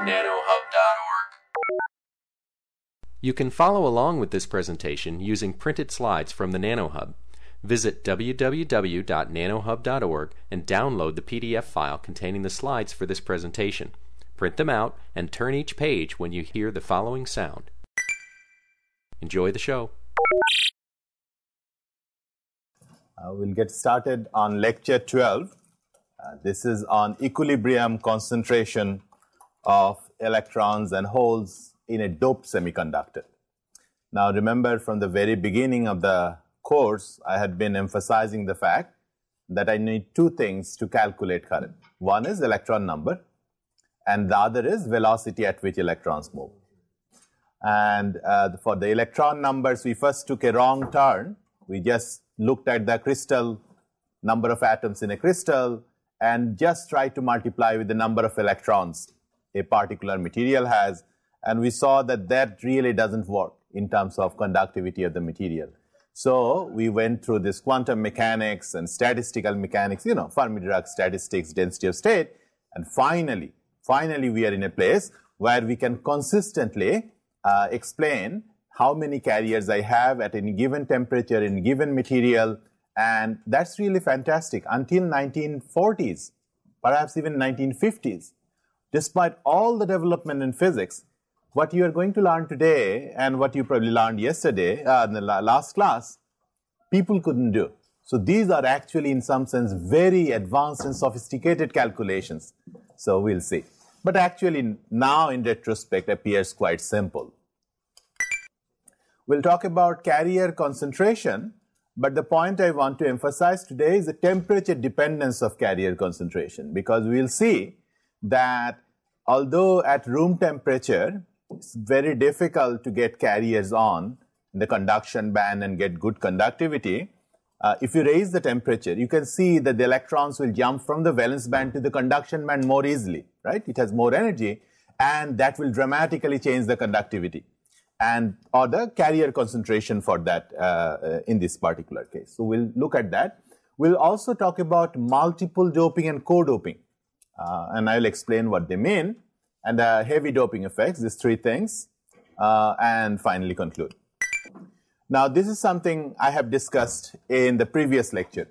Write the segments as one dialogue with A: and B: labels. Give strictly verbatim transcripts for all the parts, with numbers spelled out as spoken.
A: nanohub dot org.
B: You can follow along with this presentation using printed slides from the NanoHub. Visit w w w dot nanohub dot org and download the P D F file containing the slides for this presentation. Print them out and turn each page when you hear the following sound. Enjoy the show.
C: Uh, we'll get started on lecture twelve. Uh, this is on equilibrium concentration of electrons and holes in a doped semiconductor. Now remember, from the very beginning of the course, I had been emphasizing the fact that I need two things to calculate current. One is electron number, and the other is velocity at which electrons move. And uh, for the electron numbers, we first took a wrong turn. We just looked at the crystal, number of atoms in a crystal, and just tried to multiply with the number of electrons a particular material has. And we saw that that really doesn't work in terms of conductivity of the material. So we went through this quantum mechanics and statistical mechanics, you know, Fermi-Dirac statistics, density of state. And finally, finally we are in a place where we can consistently uh, explain how many carriers I have at any given temperature in given material. And that's really fantastic. Until nineteen forties, perhaps even nineteen fifties, despite all the development in physics, what you are going to learn today and what you probably learned yesterday uh, in the last class, people couldn't do. So these are actually, in some sense, very advanced and sophisticated calculations. So we'll see. But actually, now in retrospect, appears quite simple. We'll talk about carrier concentration, but the point I want to emphasize today is the temperature dependence of carrier concentration, because we'll see that although at room temperature, it's very difficult to get carriers on in the conduction band and get good conductivity. Uh, if you raise the temperature, you can see that the electrons will jump from the valence band to the conduction band more easily, right? It has more energy, and that will dramatically change the conductivity and or the carrier concentration for that uh, in this particular case. So we'll look at that. We'll also talk about multiple doping and co-doping, uh, and I'll explain what they mean. And the heavy doping effects, these three things, uh, and finally conclude. Now, this is something I have discussed in the previous lecture,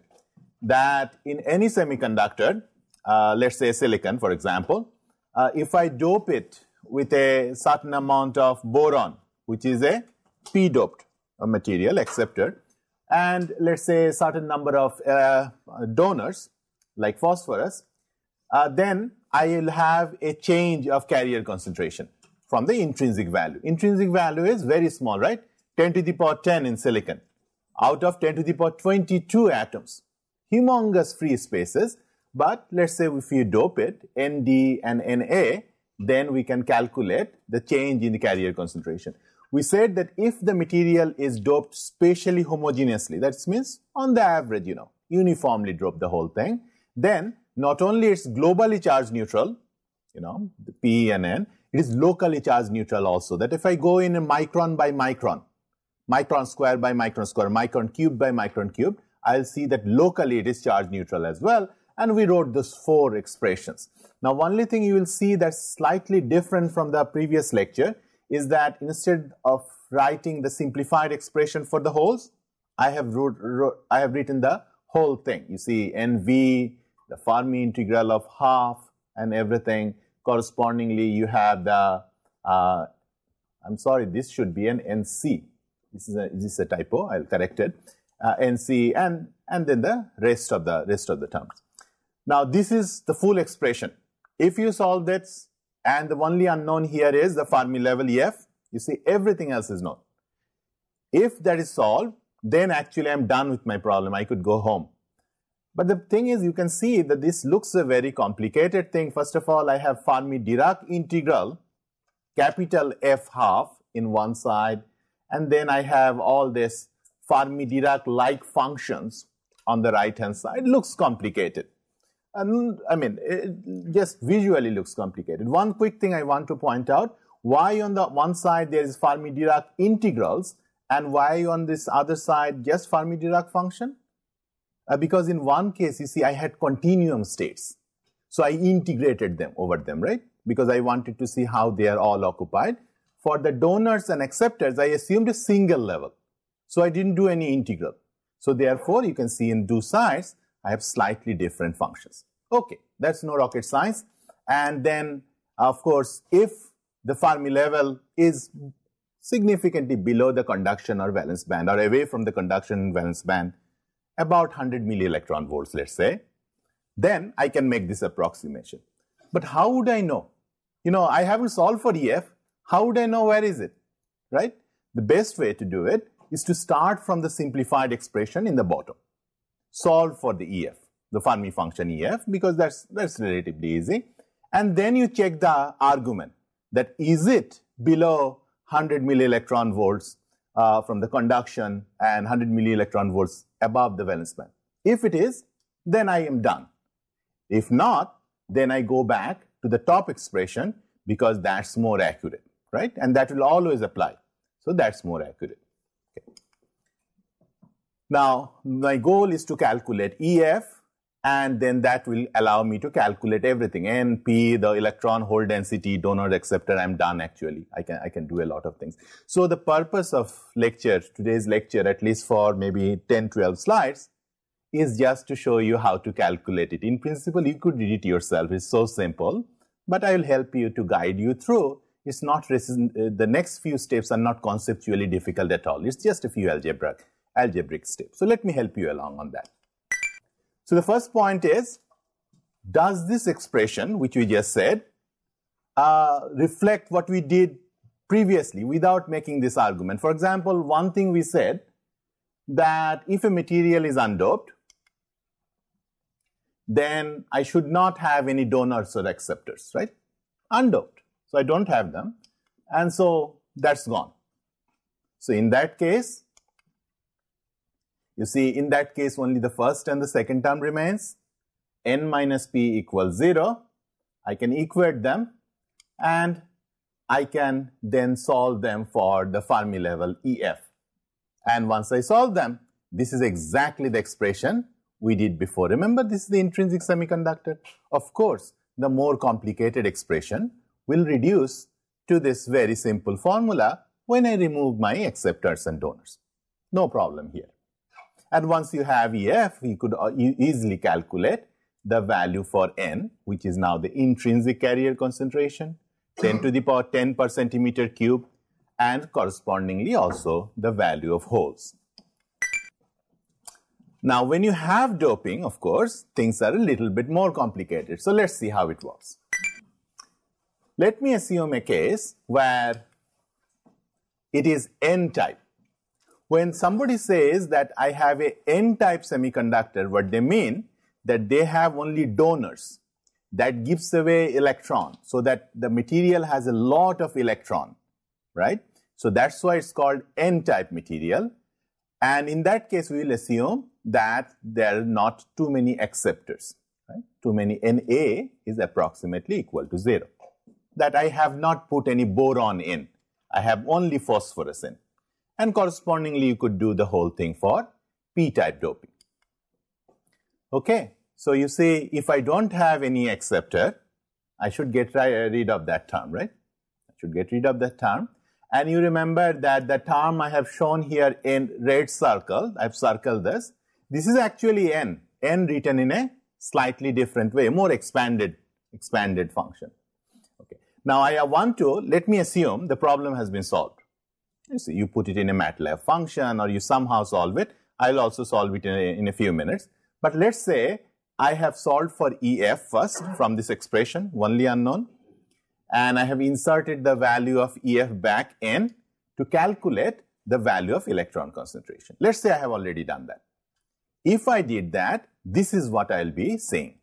C: that in any semiconductor, uh, let's say silicon, for example, uh, if I dope it with a certain amount of boron, which is a p-doped material, acceptor, and let's say a certain number of uh, donors, like phosphorus, uh, then I will have a change of carrier concentration from the intrinsic value. Intrinsic value is very small, right? ten to the power ten in silicon, out of ten to the power twenty-two atoms. Humongous free spaces, but let's say if you dope it, N D and N A, then we can calculate the change in the carrier concentration. We said that if the material is doped spatially homogeneously, that means on the average, you know, uniformly dope the whole thing, then not only it's globally charged neutral, you know, the P and N, it is locally charged neutral also. That if I go in a micron by micron, micron square by micron square, micron cube by micron cube, I'll see that locally it is charged neutral as well. And we wrote those four expressions. Now, only thing you will see that's slightly different from the previous lecture is that instead of writing the simplified expression for the holes, I have wrote, wrote I have written the whole thing. You see N V, the Fermi integral of half and everything. Correspondingly, you have the, uh, I'm sorry, this should be an N C. This is a, this is a typo, I'll correct it. Uh, N C and, and then the rest of the, rest of the terms. Now, this is the full expression. If you solve this, and the only unknown here is the Fermi level E F, you see everything else is known. If that is solved, then actually I'm done with my problem. I could go home. But the thing is, you can see that this looks a very complicated thing. First of all, I have Fermi-Dirac integral, capital F half in one side, and then I have all this Fermi-Dirac-like functions on the right-hand side. Looks complicated. And I mean, it just visually looks complicated. One quick thing I want to point out, why on the one side there is Fermi-Dirac integrals, and why on this other side just Fermi-Dirac function? Uh, because in one case, you see, I had continuum states. So I integrated them over them, right? Because I wanted to see how they are all occupied. For the donors and acceptors, I assumed a single level. So I didn't do any integral. So therefore, you can see in two sides, I have slightly different functions. Okay, that's no rocket science. And then, of course, if the Fermi level is significantly below the conduction or valence band, or away from the conduction and valence band, about one hundred milli electron volts, let's say, then I can make this approximation. But how would I know? You know, I haven't solved for E F. How would I know where is it, right? The best way to do it is to start from the simplified expression in the bottom. Solve for the E F, the Fermi function E F, because that's, that's relatively easy. And then you check the argument that is it below one hundred milli electron volts uh, from the conduction and one hundred milli electron volts above the valence band. If it is, then I am done. If not, then I go back to the top expression because that's more accurate, right? And that will always apply. So that's more accurate. Okay. Now, my goal is to calculate E F, and then that will allow me to calculate everything. N, P, the electron hole density, donor, acceptor, I'm done actually. I can, I can do a lot of things. So the purpose of lecture, today's lecture, at least for maybe ten, twelve slides, is just to show you how to calculate it. In principle, you could read it yourself. It's so simple, but I will help you to guide you through. It's not, the next few steps are not conceptually difficult at all. It's just a few algebraic, algebraic steps. So let me help you along on that. So the first point is, does this expression, which we just said, uh, reflect what we did previously without making this argument? For example, one thing we said, that if a material is undoped, then I should not have any donors or acceptors, right? Undoped. So I don't have them. And so that's gone. So in that case, you see, in that case, only the first and the second term remains. N minus P equals zero. I can equate them, and I can then solve them for the Fermi level E F. And once I solve them, this is exactly the expression we did before. Remember, this is the intrinsic semiconductor. Of course, the more complicated expression will reduce to this very simple formula when I remove my acceptors and donors. No problem here. And once you have E F, you could easily calculate the value for N, which is now the intrinsic carrier concentration, ten to the power ten per centimeter cube, and correspondingly also the value of holes. Now, when you have doping, of course, things are a little bit more complicated. So let's see how it works. Let me assume a case where it is N-type. When somebody says that I have a N-type semiconductor, what they mean that they have only donors that gives away electron, so that the material has a lot of electron, right? So that's why it's called N-type material. And in that case, we will assume that there are not too many acceptors, right? Too many N A is approximately equal to zero. That I have not put any boron in. I have only phosphorus in. And correspondingly, you could do the whole thing for P-type doping. Okay, so you see, if I don't have any acceptor, I should get rid of that term, right? I should get rid of that term. And you remember that the term I have shown here in red circle, I've circled this. This is actually N, N written in a slightly different way, more expanded, expanded function. Okay. Now I want to, let me assume the problem has been solved. You see, you put it in a MATLAB function or you somehow solve it. I'll also solve it in a, in a few minutes. But let's say I have solved for E F first from this expression, only unknown. And I have inserted the value of E F back in to calculate the value of electron concentration. Let's say I have already done that. If I did that, this is what I'll be saying.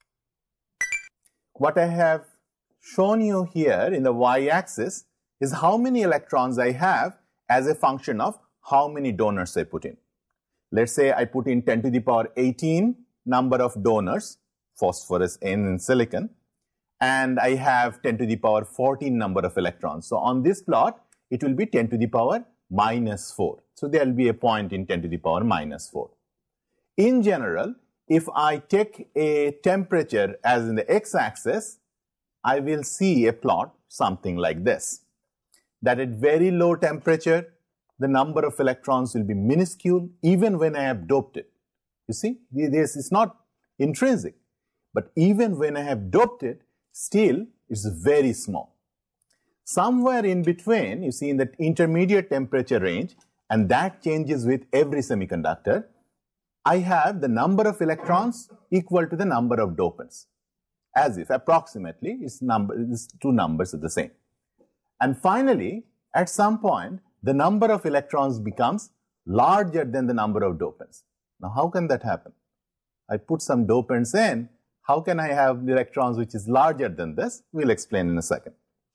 C: What I have shown you here in the y-axis is how many electrons I have as a function of how many donors I put in. Let's say I put in ten to the power eighteen number of donors, phosphorus, N, and silicon, and I have ten to the power fourteen number of electrons. So on this plot, it will be ten to the power minus four. So there will be a point in ten to the power minus four. In general, if I take a temperature as in the x-axis, I will see a plot something like this. That at very low temperature, the number of electrons will be minuscule even when I have doped it. You see, this is not intrinsic, but even when I have doped it, still it's very small. Somewhere in between, you see in the intermediate temperature range, and that changes with every semiconductor, I have the number of electrons equal to the number of dopants, as if approximately it's number, these two numbers are the same. And finally, at some point, the number of electrons becomes larger than the number of dopants. Now, how can that happen? I put some dopants in. How can I have the electrons which is larger than this? We'll explain in a second.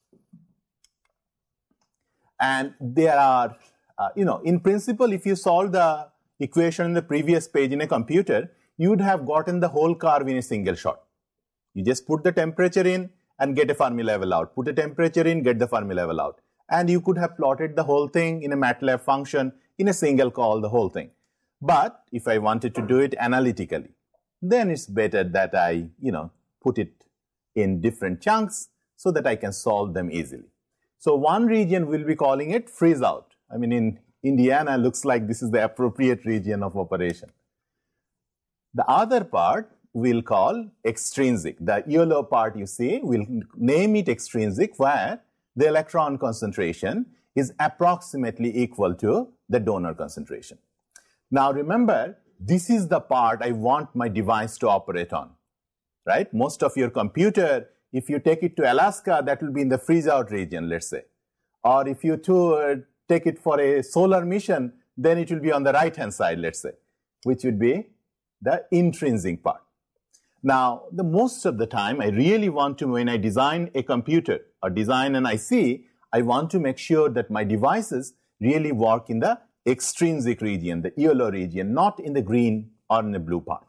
C: And there are, uh, you know, in principle, if you solve the equation in the previous page in a computer, you would have gotten the whole curve in a single shot. You just put the temperature in and get a Fermi level out. Put a temperature in, get the Fermi level out. And you could have plotted the whole thing in a MATLAB function in a single call, the whole thing. But if I wanted to do it analytically, then it's better that I, you know, put it in different chunks so that I can solve them easily. So one region we'll be calling it freeze out. I mean, in Indiana, looks like this is the appropriate region of operation. The other part we'll call extrinsic. The yellow part you see, we'll name it extrinsic, where the electron concentration is approximately equal to the donor concentration. Now remember, this is the part I want my device to operate on, right? Most of your computer, if you take it to Alaska, that will be in the freeze out region, let's say. Or if you to, uh, take it for a solar mission, then it will be on the right-hand side, let's say, which would be the intrinsic part. Now, the most of the time, I really want to, when I design a computer or design an I C, I want to make sure that my devices really work in the extrinsic region, the yellow region, not in the green or in the blue part.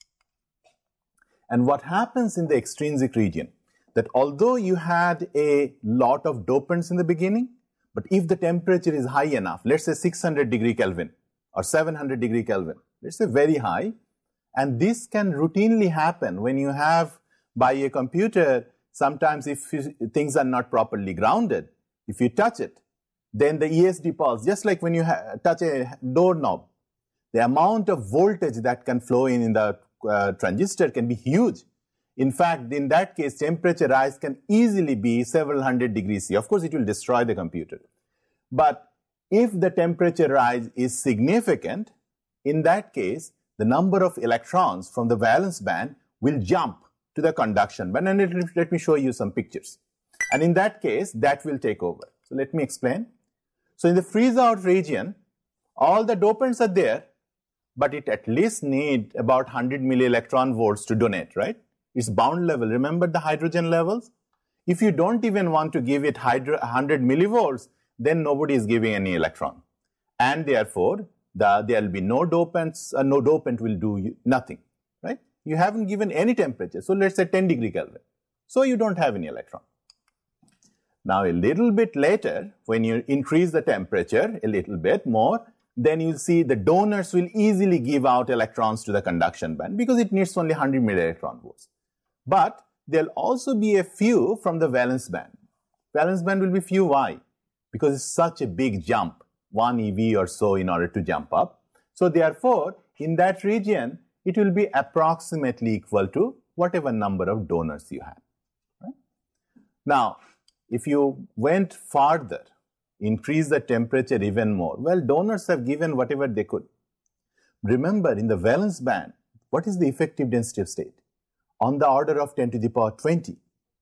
C: And what happens in the extrinsic region, that although you had a lot of dopants in the beginning, but if the temperature is high enough, let's say six hundred degree Kelvin or seven hundred degree Kelvin, let's say very high, and this can routinely happen when you have, by a computer, sometimes if things are not properly grounded, if you touch it, then the E S D pulse, just like when you touch a doorknob, the amount of voltage that can flow in in the uh, transistor can be huge. In fact, in that case, temperature rise can easily be several hundred degrees C. Of course, it will destroy the computer. But if the temperature rise is significant, in that case, the number of electrons from the valence band will jump to the conduction band. And let, let me show you some pictures. And in that case, that will take over. So let me explain. So in the freeze out region, all the dopants are there, but it at least need about one hundred milli electron volts to donate, right? It's bound level. Remember the hydrogen levels? If you don't even want to give it one hundred millivolts, then nobody is giving any electron. And therefore, the, there will be no dopants, uh, no dopant will do nothing, right? You haven't given any temperature. So let's say ten degree Kelvin. So you don't have any electron. Now a little bit later, when you increase the temperature a little bit more, then you'll see the donors will easily give out electrons to the conduction band because it needs only one hundred milli electron volts. But there'll also be a few from the valence band. Valence band will be few. Why? Because it's such a big jump, one E V or so in order to jump up. So therefore, in that region, it will be approximately equal to whatever number of donors you have. Right? Now, if you went farther, increase the temperature even more, well, donors have given whatever they could. Remember, in the valence band, what is the effective density of state? On the order of ten to the power twenty.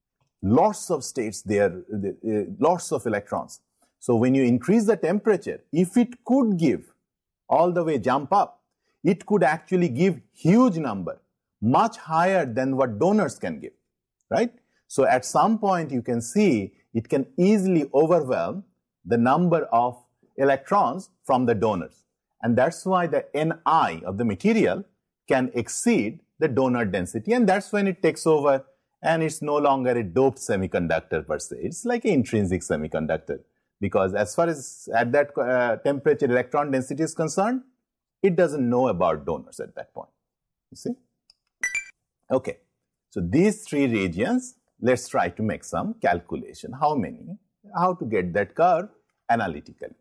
C: Lots of states there, uh, lots of electrons. So when you increase the temperature, if it could give all the way jump up, it could actually give huge number, much higher than what donors can give, right? So at some point you can see it can easily overwhelm the number of electrons from the donors. And that's why the N I of the material can exceed the donor density, and that's when it takes over and it's no longer a doped semiconductor per se. It's like an intrinsic semiconductor, because as far as at that uh, temperature electron density is concerned, it doesn't know about donors at that point. You see? Okay, so these three regions, let's try to make some calculation. How many? How to get that curve analytically.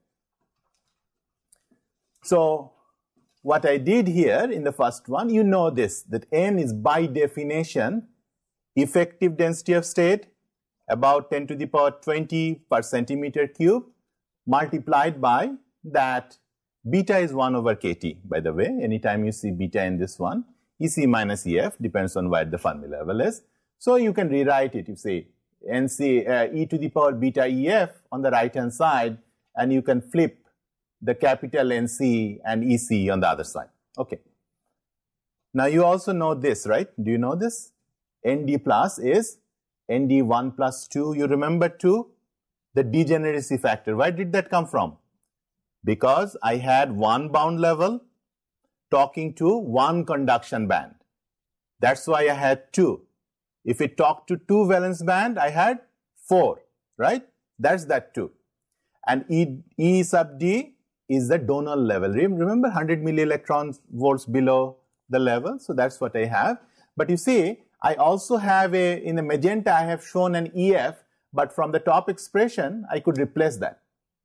C: So what I did here in the first one, you know this, that N is by definition effective density of state, about ten to the power twenty per centimeter cube, multiplied by that beta is one over kT, by the way. Anytime you see beta in this one, E C minus E F depends on where the Fermi level is. So you can rewrite it. You say N C, uh, e to the power beta E F on the right hand side, and you can flip the capital N C and E C on the other side. Okay. Now you also know this, right? Do you know this? N D plus is N D one plus two. You remember two? The degeneracy factor. Where did that come from? Because I had one bound level talking to one conduction band. That's why I had two. If it talked to two valence band, I had four, right? That's that two. And E, E sub D is the donor level. Remember one hundred millielectron volts below the level? So that's what I have. But you see, I also have a, in the magenta, I have shown an E F, but from the top expression, I could replace that.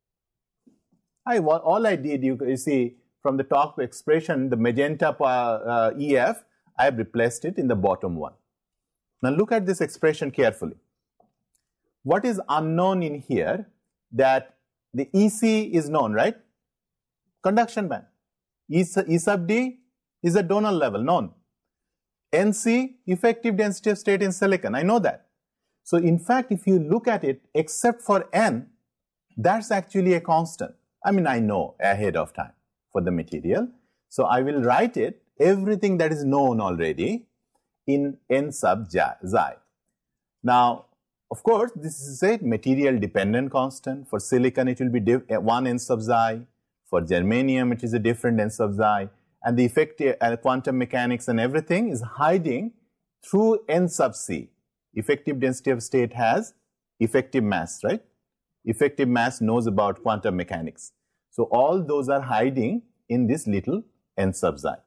C: I, all I did, you, you see, from the top expression, the magenta uh, E F, I have replaced it in the bottom one. Now look at this expression carefully. What is unknown in here? That the E C is known, right? Conduction band. E, e sub D is a donor level, known. N C, effective density of state in silicon, I know that. So in fact, if you look at it, except for N, that's actually a constant. I mean, I know ahead of time for the material. So I will write it, everything that is known already, in N sub xi. Now, of course, this is a material dependent constant. For silicon, it will be one N sub xi. For germanium, it is a different N sub xi. And the effective uh, quantum mechanics and everything is hiding through N sub c. Effective density of state has effective mass, right? Effective mass knows about quantum mechanics. So all those are hiding in this little N sub xi.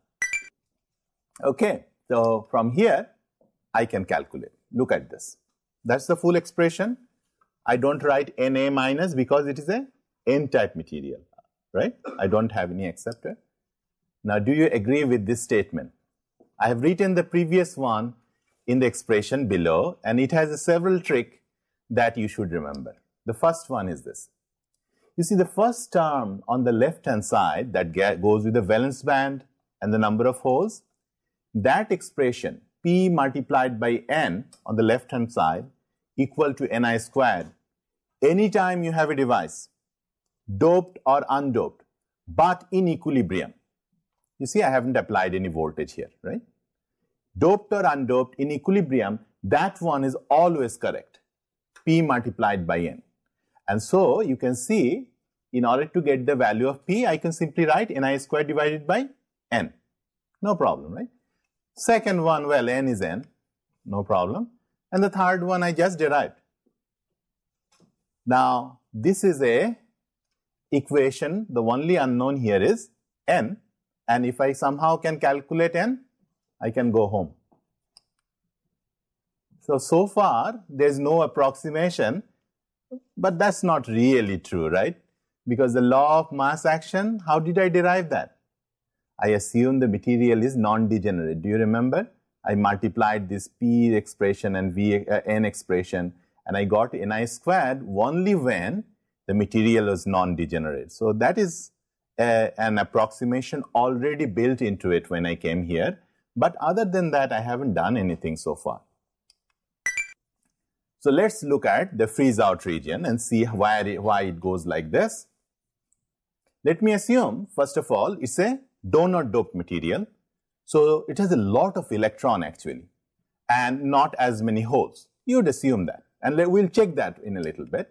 C: Okay, so from here, I can calculate. Look at this. That's the full expression. I don't write Na minus because it is a N-type material, right? I don't have any acceptor. Now, do you agree with this statement? I have written the previous one in the expression below, and it has a several tricks that you should remember. The first one is this. You see the first term on the left-hand side that goes with the valence band and the number of holes, that expression, P multiplied by N on the left-hand side equal to Ni squared. Anytime you have a device, doped or undoped, but in equilibrium. You see, I haven't applied any voltage here, right? Doped or undoped in equilibrium, that one is always correct. P multiplied by N. And so, you can see, in order to get the value of P, I can simply write Ni squared divided by N. No problem, right? Second one, well, N is N. No problem. And the third one, I just derived. Now, this is a equation. The only unknown here is N. And if I somehow can calculate N, I can go home. So, so far, there's no approximation, but that's not really true, right? Because the law of mass action, how did I derive that? I assume the material is non-degenerate. Do you remember? I multiplied this P expression and V, uh, N expression, and I got Ni squared only when the material was non-degenerate. So that is uh, an approximation already built into it when I came here. But other than that, I haven't done anything so far. So let's look at the freeze-out region and see why it, why it goes like this. Let me assume, first of all, it's a donor doped material. So it has a lot of electron actually, and not as many holes. You would assume that. And we'll check that in a little bit.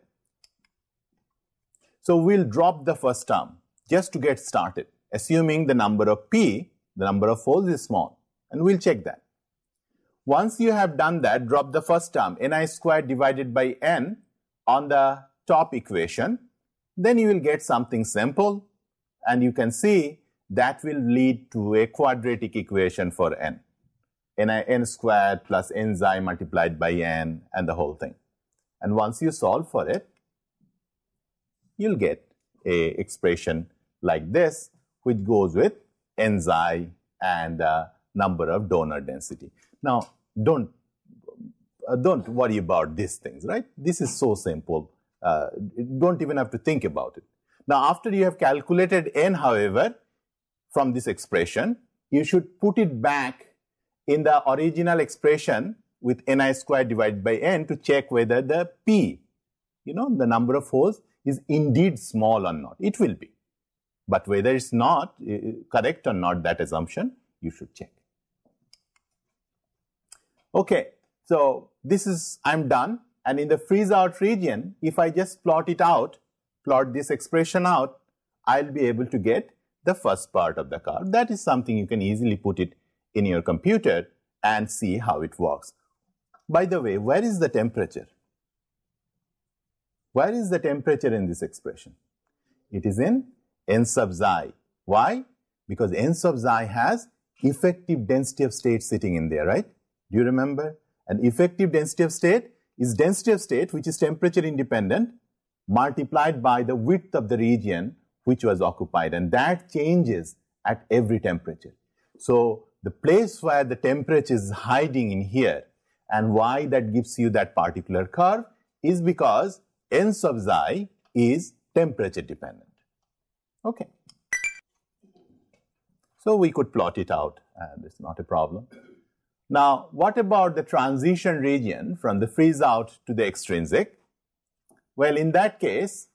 C: So we'll drop the first term just to get started, assuming the number of P, the number of holes is small. And we'll check that. Once you have done that, drop the first term, Ni squared divided by N on the top equation. Then you will get something simple. And you can see that will lead to a quadratic equation for N. n, n squared plus nxi multiplied by n and the whole thing. And once you solve for it, you'll get a expression like this, which goes with nxi and uh, number of donor density. Now, don't, uh, don't worry about these things, right? This is so simple. Uh, don't even have to think about it. Now, after you have calculated n, however, from this expression, you should put it back in the original expression with ni squared divided by n to check whether the p, you know, the number of holes is indeed small or not. It will be. But whether it's not uh, correct or not, that assumption, you should check. Okay, so this is, I'm done. And in the freeze out region, if I just plot it out, plot this expression out, I'll be able to get the first part of the curve. That is something you can easily put it in your computer and see how it works. By the way, where is the temperature? Where is the temperature in this expression? It is in n sub xi. Why? Because n sub xi has effective density of state sitting in there, right? Do you remember? And effective density of state is density of state, which is temperature independent, multiplied by the width of the region which was occupied, and that changes at every temperature. So the place where the temperature is hiding in here, and why that gives you that particular curve, is because n sub xi is temperature dependent. Okay. So we could plot it out, and it's not a problem. Now, what about the transition region from the freeze out to the extrinsic? Well, in that case,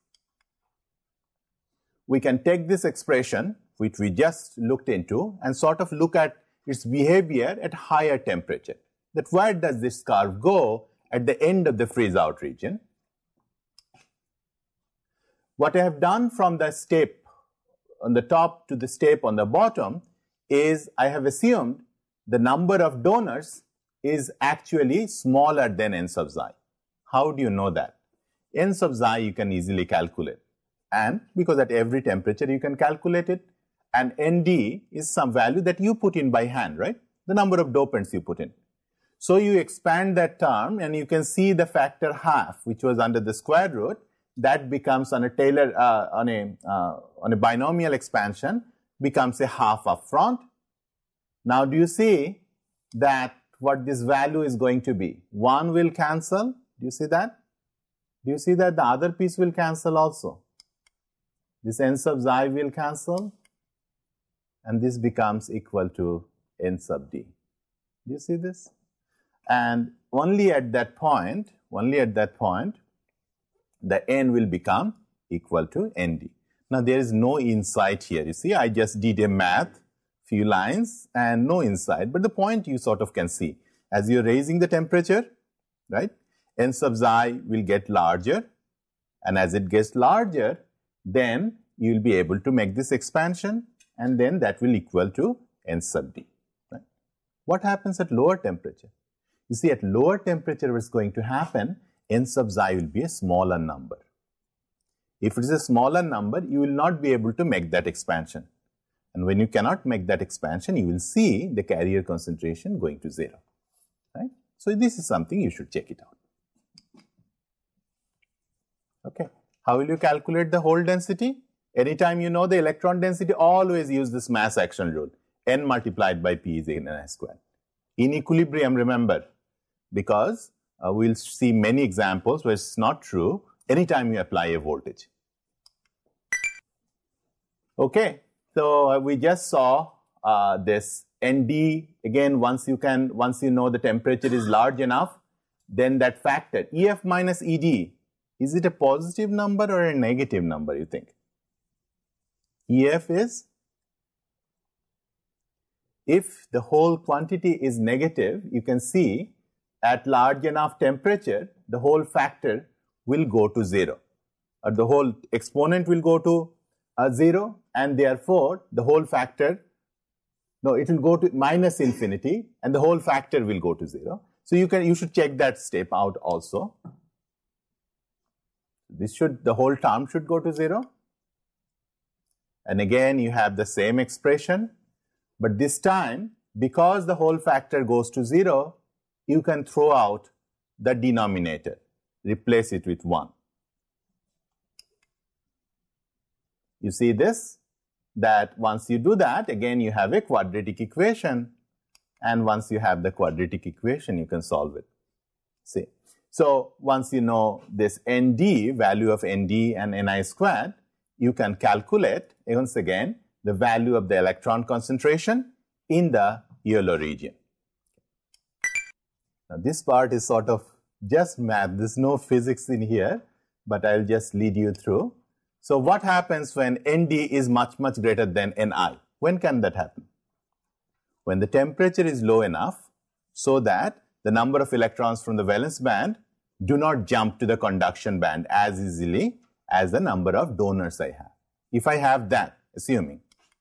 C: we can take this expression, which we just looked into, and sort of look at its behavior at higher temperature. That where does this curve go at the end of the freeze out region? What I have done from the step on the top to the step on the bottom is I have assumed the number of donors is actually smaller than n sub xi. How do you know that? N sub xi you can easily calculate, and because at every temperature you can calculate it, and Nd is some value that you put in by hand, right? The number of dopants you put in. So you expand that term and you can see the factor half, which was under the square root, that becomes on a Taylor, uh, on a, uh, on a binomial expansion, becomes a half up front. Now, do you see that what this value is going to be? One will cancel. Do you see that? Do you see that the other piece will cancel also? This n sub xi will cancel, and this becomes equal to n sub d. Do you see this? And only at that point, only at that point, the n will become equal to nd. Now, there is no insight here. You see, I just did a math, few lines, and no insight. But the point you sort of can see, as you're raising the temperature, right, n sub xi will get larger. And as it gets larger, then you'll be able to make this expansion, and then that will equal to n sub d. Right? What happens at lower temperature? You see, at lower temperature, what's going to happen, n sub xi will be a smaller number. If it is a smaller number, you will not be able to make that expansion. And when you cannot make that expansion, you will see the carrier concentration going to zero. Right? So this is something you should check it out. Okay. How will you calculate the hole density? Anytime you know the electron density, always use this mass action rule. N multiplied by P is N I squared. In equilibrium, remember, because uh, we'll see many examples where it's not true anytime you apply a voltage. Okay, so uh, we just saw uh, this N D. Again, once you can, once you know the temperature is large enough, then that factor, E F minus E D, is it a positive number or a negative number, you think? E F is, if the whole quantity is negative, you can see at large enough temperature, the whole factor will go to zero, or the whole exponent will go to uh, zero, and therefore the whole factor, no, it will go to minus infinity, and the whole factor will go to zero. So you can, you should check that step out also. This should, the whole term should go to zero. And again, you have the same expression, but this time because the whole factor goes to zero, you can throw out the denominator, replace it with one. You see this? That once you do that, again you have a quadratic equation, and once you have the quadratic equation, you can solve it. See? So once you know this N D, value of N D and Ni squared, you can calculate, once again, the value of the electron concentration in the yellow region. Now this part is sort of just math. There's no physics in here, but I'll just lead you through. So what happens when N D is much, much greater than Ni? When can that happen? When the temperature is low enough so that the number of electrons from the valence band do not jump to the conduction band as easily as the number of donors I have. If I have that, assuming,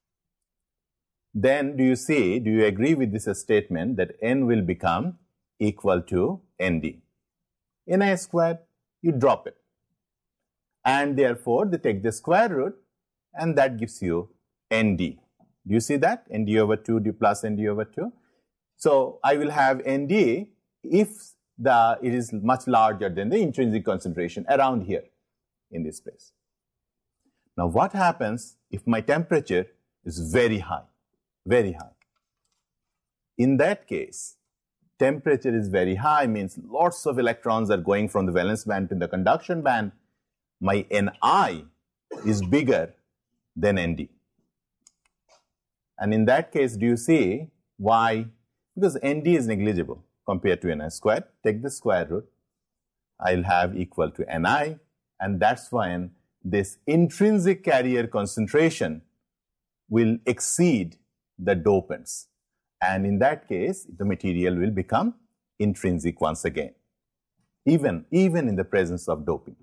C: then do you see, do you agree with this statement that N will become equal to N D? Ni squared, you drop it. And therefore, they take the square root, and that gives you N D. Do you see that? N D over two plus N D over two. So I will have N D if the it is much larger than the intrinsic concentration around here in this space. Now what happens if my temperature is very high, very high? In that case, temperature is very high means lots of electrons are going from the valence band to the conduction band. My Ni is bigger than N D. And in that case, do you see why? Because N D is negligible compared to Ni squared. Take the square root. I'll have equal to Ni, and that's when this intrinsic carrier concentration will exceed the dopants. And in that case, the material will become intrinsic once again, even, even in the presence of doping.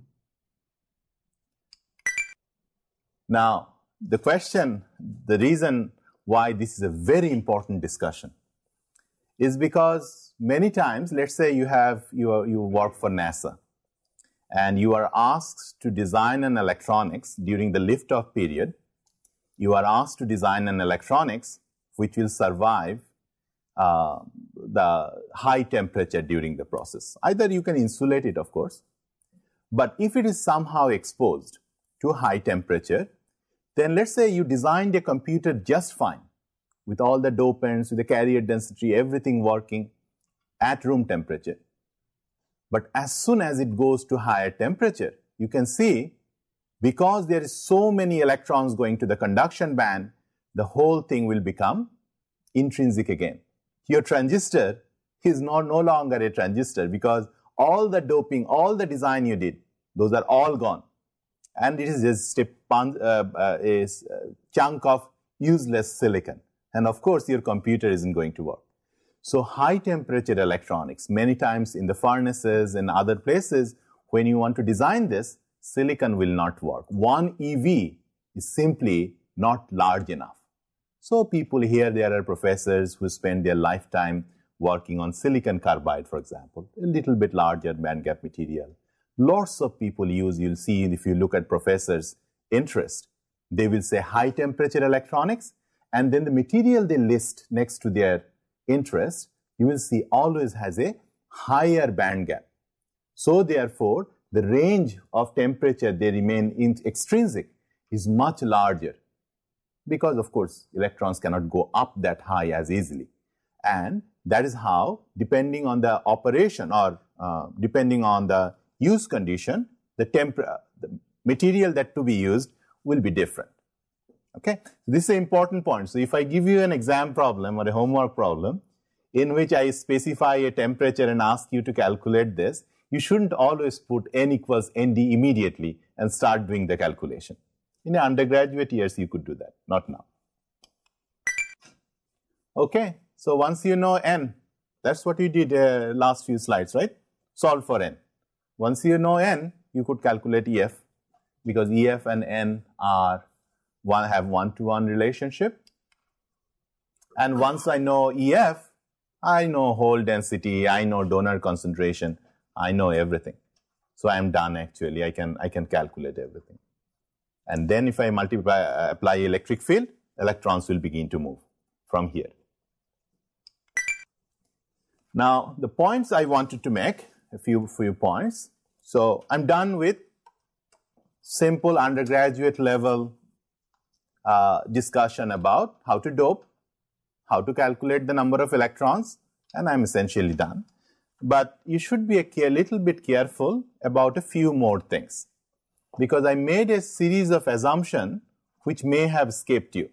C: Now, the question, the reason why this is a very important discussion is because many times, let's say you have, you, are, you work for NASA and you are asked to design an electronics during the liftoff period. You are asked to design an electronics which will survive uh, the high temperature during the process. Either you can insulate it, of course, but if it is somehow exposed to high temperature, then let's say you designed a computer just fine with all the dopants, with the carrier density, everything working at room temperature. But as soon as it goes to higher temperature, you can see because there is so many electrons going to the conduction band, the whole thing will become intrinsic again. Your transistor is not, no longer a transistor because all the doping, all the design you did, those are all gone. And it is just a, uh, uh, a chunk of useless silicon. And of course, your computer isn't going to work. So high temperature electronics, many times in the furnaces and other places, when you want to design this, silicon will not work. One E V is simply not large enough. So people here, there are professors who spend their lifetime working on silicon carbide, for example, a little bit larger bandgap material. Lots of people use, you'll see if you look at professors' interest, they will say high temperature electronics, and then the material they list next to their interest, you will see always has a higher band gap. So therefore, the range of temperature they remain in extrinsic is much larger because, of course, electrons cannot go up that high as easily. And that is how, depending on the operation or uh, depending on the use condition, the, temper the material that to be used will be different. Okay, so this is an important point. So if I give you an exam problem or a homework problem in which I specify a temperature and ask you to calculate this, you shouldn't always put N equals N D immediately and start doing the calculation. In the undergraduate years, you could do that, not now. Okay, so once you know N, that's what you did uh, last few slides, right? Solve for N. Once you know N, you could calculate E F because E F and N are one have one-to-one relationship. And once I know E F, I know hole density, I know donor concentration, I know everything. So I'm done actually, I can, I can calculate everything. And then if I multiply, uh, apply electric field, electrons will begin to move from here. Now, the points I wanted to make, a few, few points. So, I'm done with simple undergraduate level uh, discussion about how to dope, how to calculate the number of electrons, and I'm essentially done. But you should be a, a little bit careful about a few more things, because I made a series of assumptions which may have escaped you.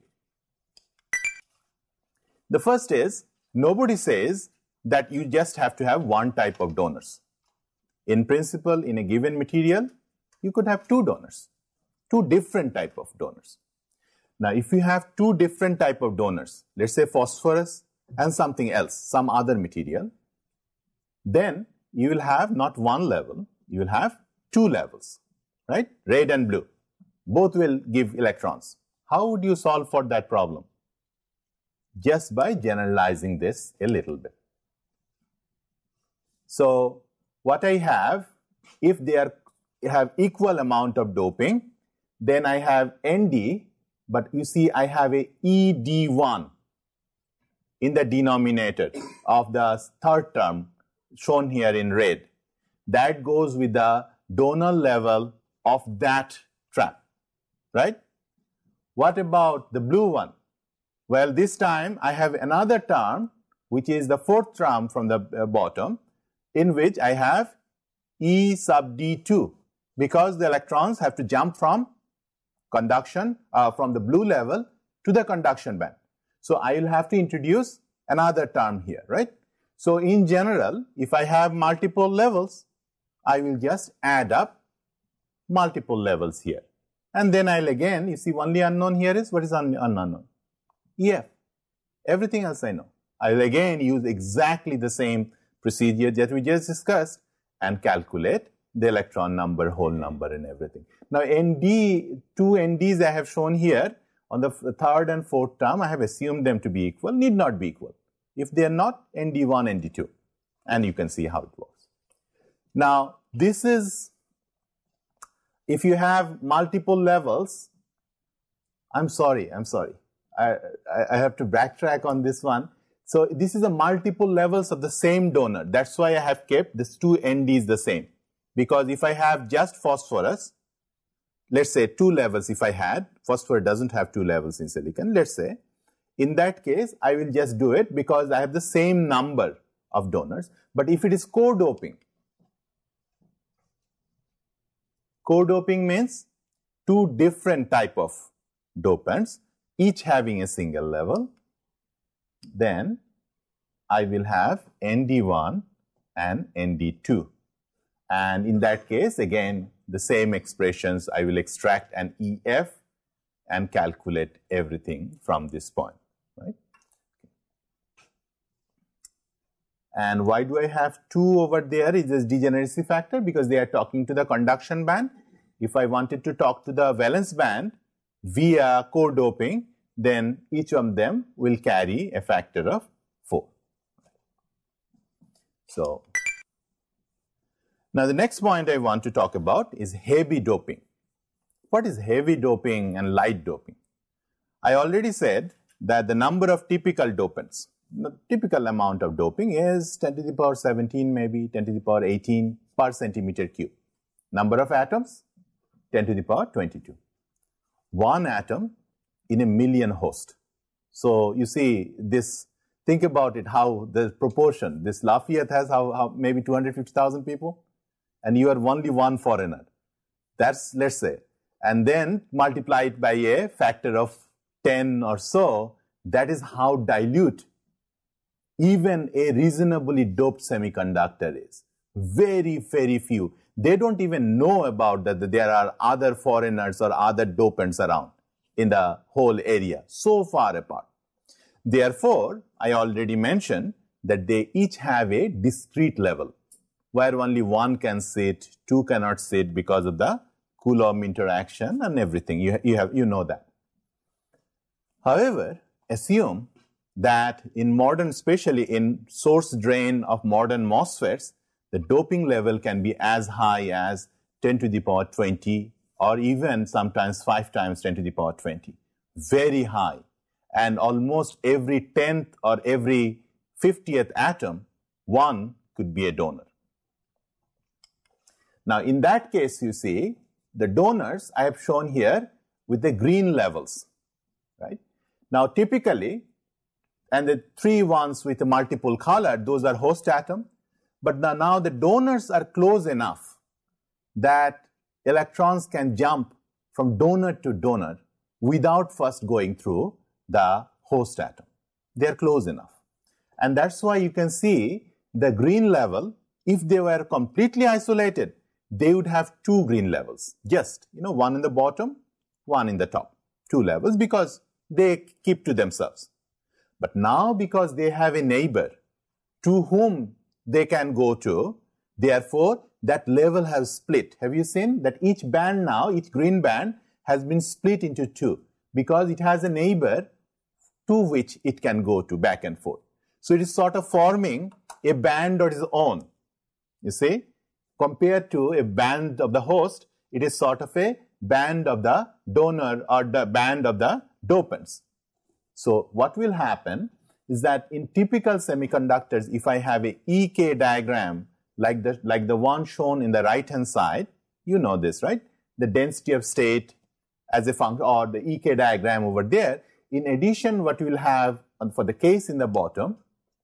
C: The first is, nobody says that you just have to have one type of donors. In principle, in a given material, you could have two donors, two different type of donors. Now, if you have two different type of donors, let's say phosphorus and something else, some other material, then you will have not one level, you will have two levels, right? Red and blue. Both will give electrons. How would you solve for that problem? Just by generalizing this a little bit. So, what I have, if they are have equal amount of doping, then I have N D, but you see I have a E D one in the denominator of the third term shown here in red. That goes with the donor level of that trap, right? What about the blue one? Well, this time I have another term, which is the fourth term from the uh, bottom, in which I have E sub D two, because the electrons have to jump from conduction, uh, from the blue level to the conduction band. So, I will have to introduce another term here, right? So, in general, if I have multiple levels, I will just add up multiple levels here. And then I will again, you see only unknown here is, what is un unknown? E F. Everything else I know. I will again use exactly the same procedure that we just discussed and calculate the electron number, whole number and everything. Now, N D, two N Ds I have shown here on the third and fourth term, I have assumed them to be equal, need not be equal. If they are not, N D one, N D two, and you can see how it works. Now, this is, if you have multiple levels, I'm sorry, I'm sorry. I, I have to backtrack on this one. So, this is a multiple levels of the same donor. That's why I have kept this two N Ds the same. Because if I have just phosphorus, let's say two levels if I had, phosphorus doesn't have two levels in silicon, let's say, in that case, I will just do it because I have the same number of donors. But if it is co-doping, co-doping means two different type of dopants, each having a single level, then I will have N D one and N D two. And in that case, again, the same expressions, I will extract an E F and calculate everything from this point, right? And why do I have two over there? Is this degeneracy factor? Because they are talking to the conduction band. If I wanted to talk to the valence band via co-doping, then each of them will carry a factor of four. So, now the next point I want to talk about is heavy doping. What is heavy doping and light doping? I already said that the number of typical dopants, the typical amount of doping is ten to the power seventeen, maybe ten to the power eighteen per centimeter cube. Number of atoms, ten to the power twenty-two. One atom in a million host. So, you see this, think about it, how the proportion, this Lafayette has how, how maybe two hundred fifty thousand people, and you are only one foreigner. That's, let's say, and then multiply it by a factor of ten or so, that is how dilute even a reasonably doped semiconductor is. Very, very few. They don't even know about that there are other foreigners or other dopants around in the whole area, so far apart. Therefore, I already mentioned that they each have a discrete level, where only one can sit, two cannot sit because of the Coulomb interaction and everything. You, you, have, you know that. However, assume that in modern, especially in source drain of modern MOSFETs, the doping level can be as high as ten to the power twenty or even sometimes five times ten to the power twenty. Very high. And almost every tenth or every fiftieth atom one could be a donor. Now, in that case, you see, the donors I have shown here with the green levels, right? Now, typically, and the three ones with a multiple color, those are host atom. But now, now the donors are close enough that electrons can jump from donor to donor without first going through the host atom. They are close enough. And that's why you can see the green level, if they were completely isolated, they would have two green levels. Just, you know, one in the bottom, one in the top. Two levels because they keep to themselves. But now because they have a neighbor to whom they can go to, therefore, that level has split. Have you seen that each band now, each green band has been split into two because it has a neighbor to which it can go to back and forth. So it is sort of forming a band of its own. You see, compared to a band of the host, it is sort of a band of the donor or the band of the dopants. So what will happen is that in typical semiconductors, if I have a E K diagram like the, like the one shown in the right-hand side, you know this, right? The density of state as a function, or the E K diagram over there. In addition, what you will have for the case in the bottom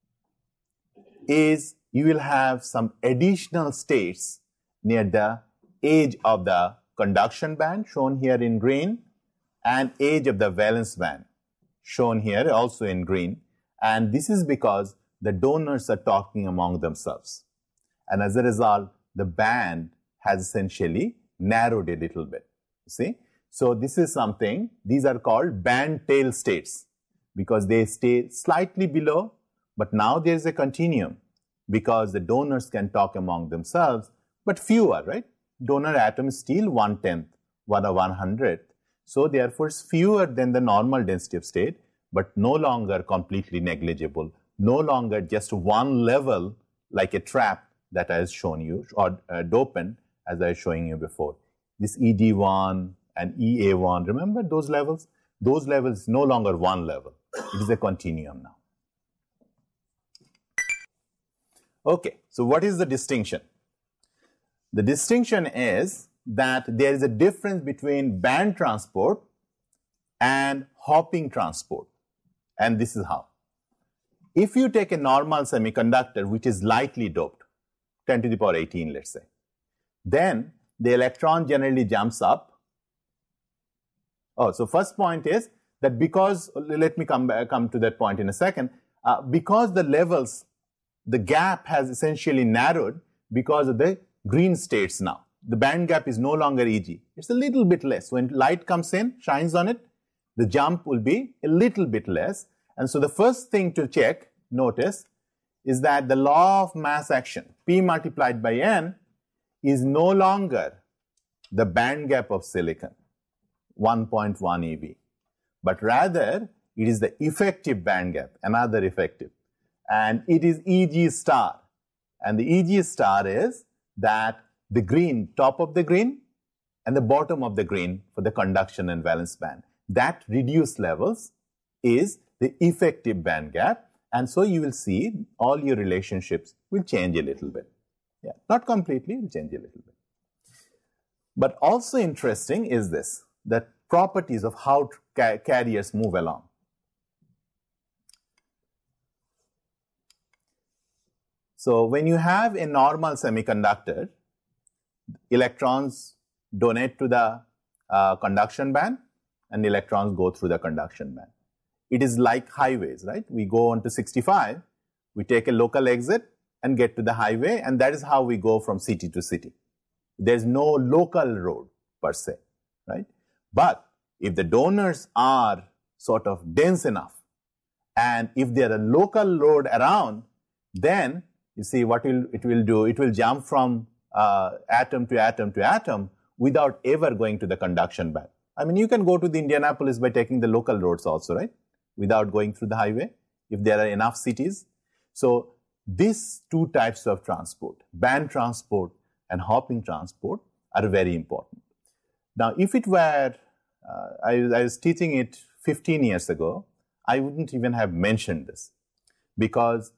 C: is you will have some additional states near the edge of the conduction band, shown here in green, and edge of the valence band, shown here also in green. And this is because the donors are talking among themselves. And as a result, the band has essentially narrowed a little bit. See? So this is something, these are called band tail states because they stay slightly below, but now there is a continuum because the donors can talk among themselves, but fewer, right? Donor atom is still one-tenth, one or one-hundredth. So therefore, it's fewer than the normal density of state, but no longer completely negligible, no longer just one level like a trap that I have shown you, or a dopant as I was showing you before. This E D one and E A one, remember those levels? Those levels no longer one level. It is a continuum now. Okay, so what is the distinction? The distinction is that there is a difference between band transport and hopping transport. And this is how. If you take a normal semiconductor which is lightly doped, ten to the power eighteen, let's say, then the electron generally jumps up. Oh, so first point is that because, let me come, back, come to that point in a second, uh, because the levels, the gap has essentially narrowed because of the green states now. The band gap is no longer E G. It's a little bit less. When light comes in, shines on it, the jump will be a little bit less. And so the first thing to check, notice, is that the law of mass action, P multiplied by N, is no longer the band gap of silicon, one point one E V, but rather it is the effective band gap, another effective. And it is E G star. And the E G star is that the green, top of the green and the bottom of the green for the conduction and valence band. That reduced levels is the effective band gap. And so you will see all your relationships will change a little bit. Yeah, not completely, will change a little bit. But also interesting is this, the properties of how ca carriers move along. So when you have a normal semiconductor, electrons donate to the uh, conduction band and electrons go through the conduction band. It is like highways, right? We go on to sixty-five, we take a local exit and get to the highway, and that is how we go from city to city. There's no local road per se, right? But if the donors are sort of dense enough, and if there are a local road around, then you see what will, it will do, it will jump from uh, atom to atom to atom without ever going to the conduction band. I mean, you can go to the Indianapolis by taking the local roads also, right? Without going through the highway, if there are enough cities. So these two types of transport, band transport and hopping transport, are very important. Now, if it were, uh, I, I was teaching it fifteen years ago, I wouldn't even have mentioned this, because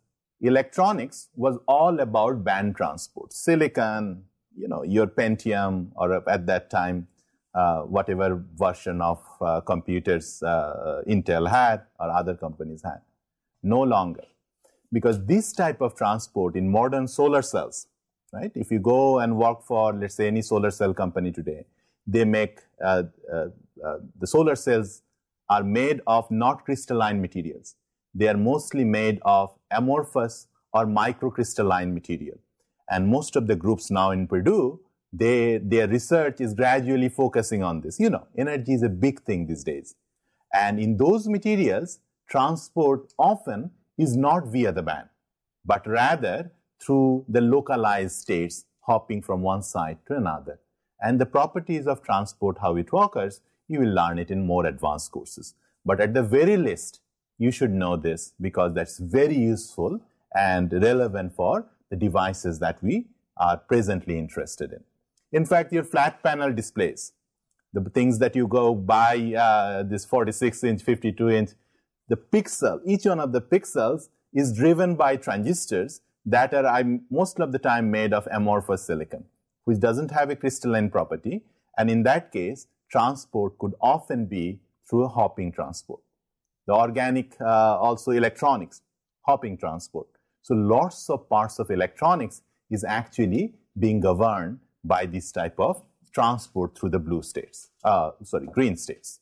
C: electronics was all about band transport. Silicon, you know, your Pentium, or at that time, uh, whatever version of uh, computers uh, Intel had or other companies had. No longer. Because this type of transport in modern solar cells, right? If you go and work for, let's say, any solar cell company today, they make, uh, uh, uh, the solar cells are made of not crystalline materials. They are mostly made of amorphous or microcrystalline material. And most of the groups now in Purdue, they, their research is gradually focusing on this. You know, energy is a big thing these days. And in those materials, transport often is not via the band, but rather through the localized states hopping from one side to another. And the properties of transport, how it occurs, you will learn it in more advanced courses. But at the very least, you should know this because that's very useful and relevant for the devices that we are presently interested in. In fact, your flat panel displays, the things that you go buy, uh, this forty-six inch, fifty-two inch, the pixel, each one of the pixels is driven by transistors that are I'm, most of the time made of amorphous silicon, which doesn't have a crystalline property. And in that case, transport could often be through a hopping transport. The organic, uh, also electronics, hopping transport. So lots of parts of electronics is actually being governed by this type of transport through the blue states, uh, sorry, green states.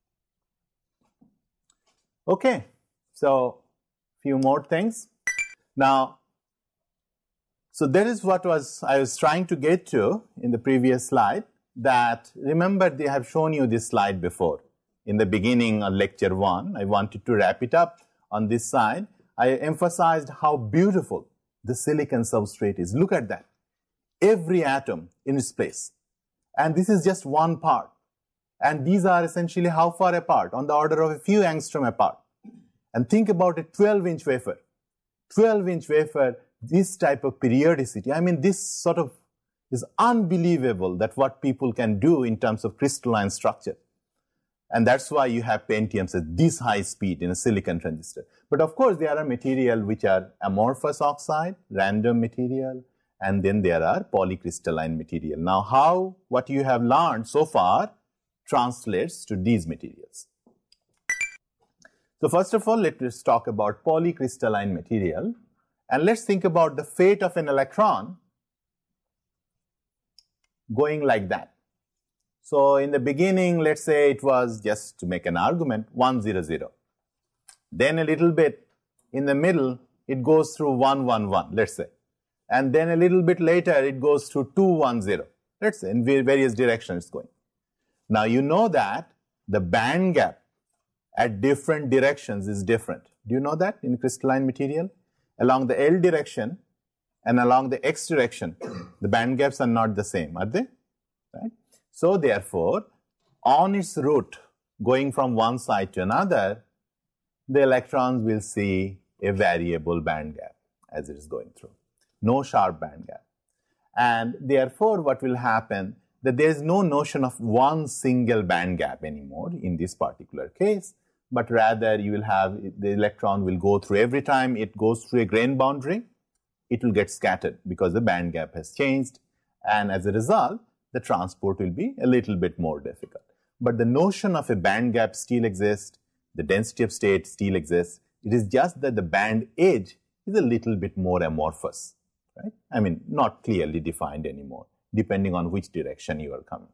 C: Okay, so few more things. Now, so that is what was I was trying to get to in the previous slide, that remember they have shown you this slide before. In the beginning of lecture one, I wanted to wrap it up on this side. I emphasized how beautiful the silicon substrate is. Look at that. Every atom in its place. And this is just one part. And these are essentially how far apart? On the order of a few angstrom apart. And think about a twelve inch wafer. twelve inch wafer, this type of periodicity. I mean, this sort of is unbelievable that what people can do in terms of crystalline structure. And that's why you have Pentiums at this high speed in a silicon transistor. But of course, there are materials which are amorphous oxide, random material, and then there are polycrystalline material. Now, how what you have learned so far translates to these materials. So first of all, let's talk about polycrystalline material. And let's think about the fate of an electron going like that. So in the beginning, let's say it was, just to make an argument, one zero zero. Then a little bit in the middle, it goes through one one one, let's say. And then a little bit later, it goes through two one zero. Let's say in various directions it's going. Now you know that the band gap at different directions is different. Do you know that in crystalline material? Along the L direction and along the X direction, the band gaps are not the same, are they? Right? So therefore, on its route, going from one side to another, the electrons will see a variable band gap as it is going through. No sharp band gap. And therefore, what will happen, that there is no notion of one single band gap anymore in this particular case, but rather you will have, the electron will go through, every time it goes through a grain boundary, it will get scattered because the band gap has changed. And as a result, the transport will be a little bit more difficult. But the notion of a band gap still exists, the density of state still exists. It is just that the band edge is a little bit more amorphous, right? I mean, not clearly defined anymore, depending on which direction you are coming.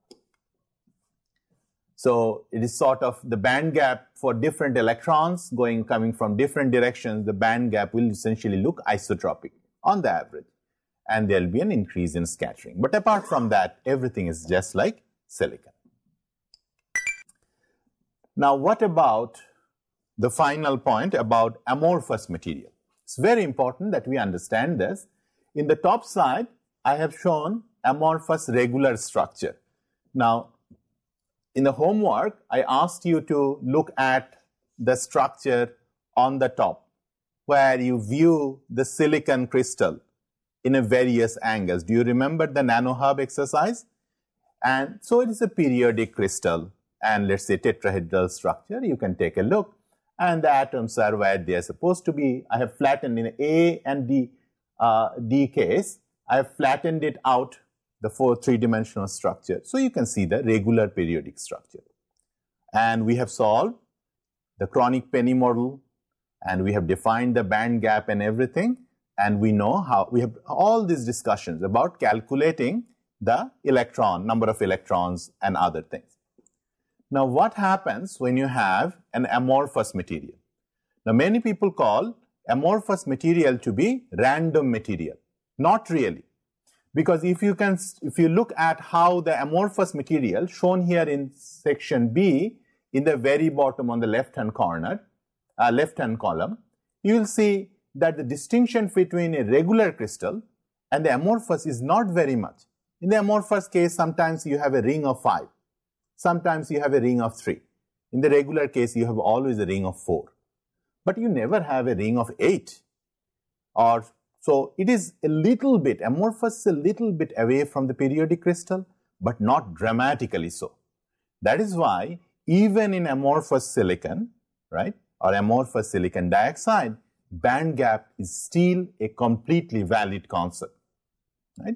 C: So it is sort of the band gap for different electrons going, coming from different directions, the band gap will essentially look isotropic on the average. And there will be an increase in scattering. But apart from that, everything is just like silicon. Now, what about the final point about amorphous material? It's very important that we understand this. In the top side, I have shown amorphous regular structure. Now, in the homework, I asked you to look at the structure on the top, where you view the silicon crystal in a various angles. Do you remember the nanohub exercise? And so it is a periodic crystal and let's say tetrahedral structure. You can take a look. and the atoms are where they are supposed to be. I have flattened in A and D, uh, D case, I have flattened it out, the four three-dimensional structure. So you can see the regular periodic structure. And we have solved the Kronig-Penney model, and we have defined the band gap and everything, and we know how, we have all these discussions about calculating the electron, number of electrons and other things. Now what happens when you have an amorphous material? Now many people call amorphous material to be random material. Not really. Because if you can, if you look at how the amorphous material shown here in section B, in the very bottom on the left-hand corner, uh, left-hand column, you will see that the distinction between a regular crystal and the amorphous is not very much. In the amorphous case, sometimes you have a ring of five. Sometimes you have a ring of three. In the regular case, you have always a ring of four. But you never have a ring of eight. Or so it is a little bit, amorphous is a little bit away from the periodic crystal, but not dramatically so. That is why even in amorphous silicon, right, or amorphous silicon dioxide, band gap is still a completely valid concept, right?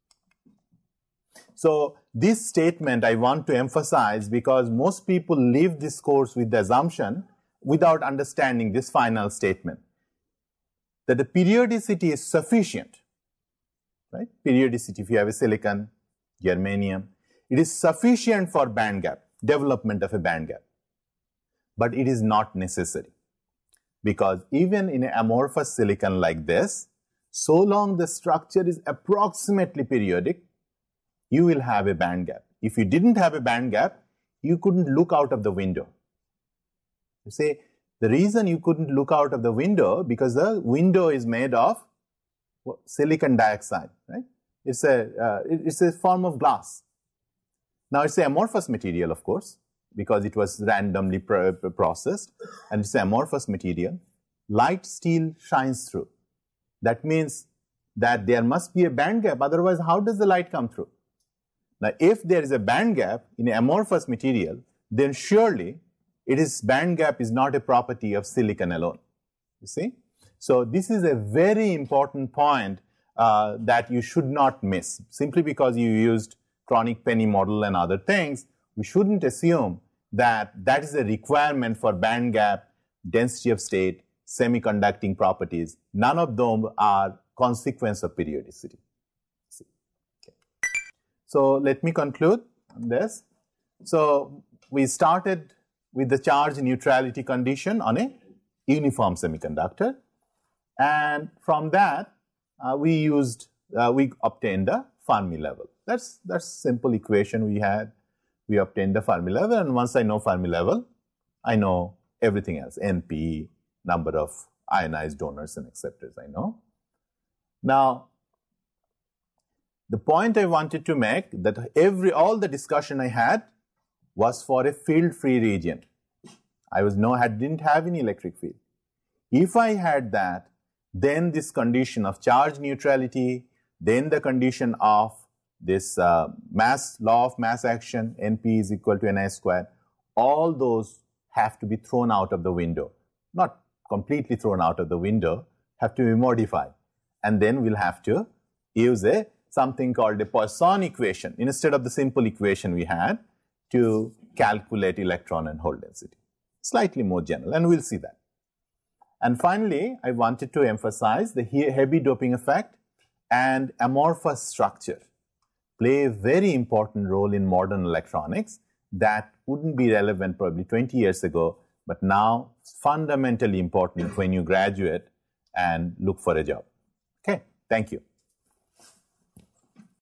C: So this statement I want to emphasize because most people leave this course with the assumption without understanding this final statement, that the periodicity is sufficient, right? Periodicity, if you have a silicon, germanium, it is sufficient for band gap, development of a band gap. But it is not necessary. Because even in an amorphous silicon like this, so long the structure is approximately periodic, you will have a band gap. If you didn't have a band gap, you couldn't look out of the window. You see, the reason you couldn't look out of the window, because the window is made of silicon dioxide, right? It's a, uh, it's a form of glass. Now, it's an amorphous material, of course, because it was randomly pro processed, and it's an amorphous material. Light still shines through. That means that there must be a band gap, otherwise how does the light come through? Now, if there is a band gap in an amorphous material, then surely it is band gap is not a property of silicon alone, you see. So this is a very important point uh, that you should not miss. Simply because you used Kronig-Penney model and other things, we shouldn't assume that that is a requirement for band gap, density of state, semiconducting properties. None of them are consequence of periodicity. Okay. So let me conclude on this. So we started with the charge neutrality condition on a uniform semiconductor, and from that uh, we used, uh, we obtained the Fermi level. That's that's simple equation we had. We obtained the Fermi level, and once I know Fermi level, I know everything else, N P, number of ionized donors and acceptors I know. Now, the point I wanted to make, that every, all the discussion I had was for a field-free region. I was no, had, didn't have any electric field. If I had that, then this condition of charge neutrality, then the condition of this uh, mass, law of mass action, N P is equal to N I squared, all those have to be thrown out of the window. Not completely thrown out of the window, have to be modified. And then we'll have to use a something called a Poisson equation instead of the simple equation we had to calculate electron and hole density. Slightly more general, and we'll see that. And finally, I wanted to emphasize the heavy doping effect and amorphous structure play a very important role in modern electronics that wouldn't be relevant probably twenty years ago, but now fundamentally important when you graduate and look for a job. Okay, thank you.